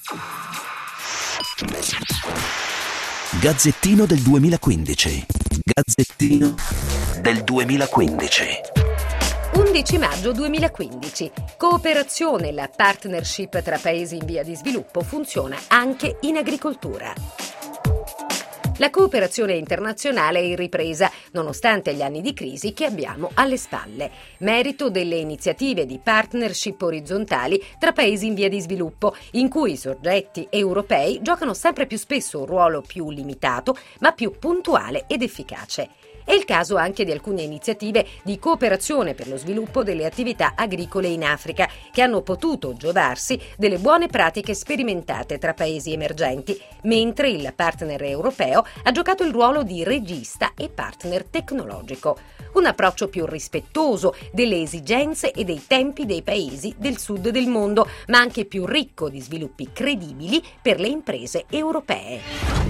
Gazzettino del 2015. Gazzettino del 2015. 11 maggio 2015. Cooperazione, la partnership tra paesi in via di sviluppo funziona anche in agricoltura. La cooperazione internazionale è in ripresa, nonostante gli anni di crisi che abbiamo alle spalle, merito delle iniziative di partnership orizzontali tra paesi in via di sviluppo, in cui i soggetti europei giocano sempre più spesso un ruolo più limitato, ma più puntuale ed efficace. È il caso anche di alcune iniziative di cooperazione per lo sviluppo delle attività agricole in Africa, che hanno potuto giovarsi delle buone pratiche sperimentate tra paesi emergenti, mentre il partner europeo ha giocato il ruolo di regista e partner tecnologico. Un approccio più rispettoso delle esigenze e dei tempi dei paesi del sud del mondo, ma anche più ricco di sviluppi credibili per le imprese europee.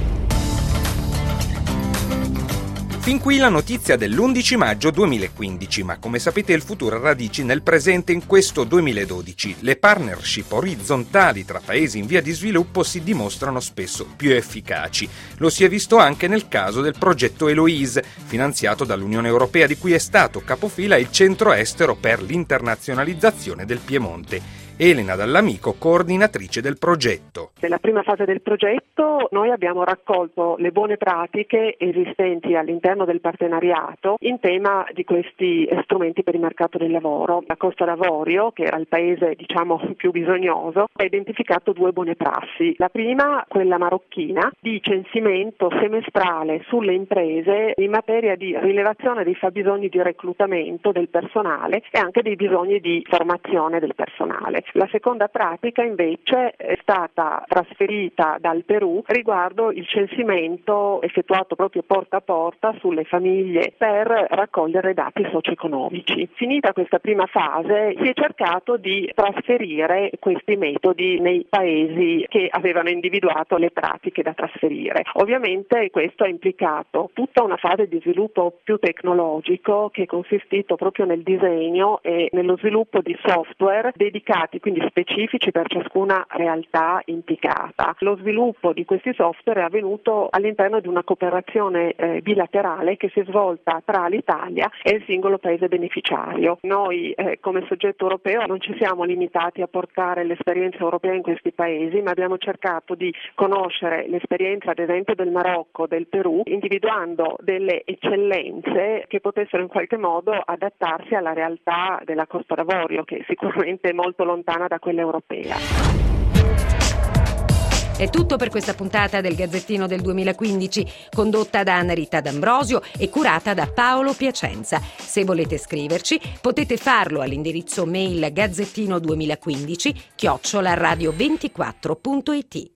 Fin qui la notizia dell'11 maggio 2015, ma come sapete il futuro ha radici nel presente in questo 2012. Le partnership orizzontali tra paesi in via di sviluppo si dimostrano spesso più efficaci. Lo si è visto anche nel caso del progetto Eloise, finanziato dall'Unione Europea, di cui è stato capofila il Centro Estero per l'internazionalizzazione del Piemonte. Elena Dall'Amico, coordinatrice del progetto. Nella prima fase del progetto noi abbiamo raccolto le buone pratiche esistenti all'interno del partenariato in tema di questi strumenti per il mercato del lavoro. La Costa d'Avorio, che era il paese più bisognoso, ha identificato due buone prassi. La prima, quella marocchina, di censimento semestrale sulle imprese in materia di rilevazione dei fabbisogni di reclutamento del personale e anche dei bisogni di formazione del personale. La seconda pratica invece è stata trasferita dal Perù riguardo il censimento effettuato proprio porta a porta sulle famiglie per raccogliere dati socio-economici. Finita questa prima fase si è cercato di trasferire questi metodi nei paesi che avevano individuato le pratiche da trasferire. Ovviamente questo ha implicato tutta una fase di sviluppo più tecnologico che è consistito proprio nel disegno e nello sviluppo di software dedicati, quindi specifici per ciascuna realtà implicata. Lo sviluppo di questi software è avvenuto all'interno di una cooperazione bilaterale che si è svolta tra l'Italia e il singolo paese beneficiario. Noi come soggetto europeo non ci siamo limitati a portare l'esperienza europea in questi paesi, ma abbiamo cercato di conoscere l'esperienza ad esempio del Marocco, del Perù, individuando delle eccellenze che potessero in qualche modo adattarsi alla realtà della Costa d'Avorio, che sicuramente è molto lontana da quella europea. È tutto per questa puntata del Gazzettino del 2015, condotta da Anna Rita D'Ambrosio e curata da Paolo Piacenza. Se volete scriverci, potete farlo all'indirizzo mail gazzettino2015@radio24.it.